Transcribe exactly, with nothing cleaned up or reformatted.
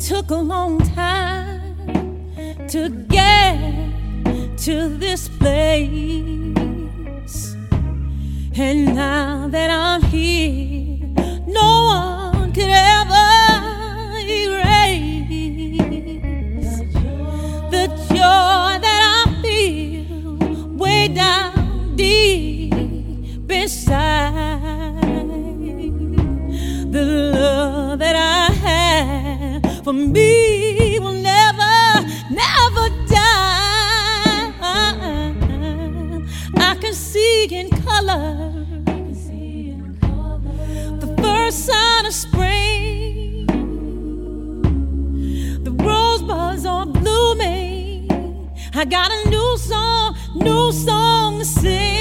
took a long time to get to this place, and now that I'm here, no one could ever erase the joy that I feel way down deep inside, the love that I have for me will never, never die. I can see in color the first sign of spring. The rosebuds are blooming. I got a new song, new song to sing.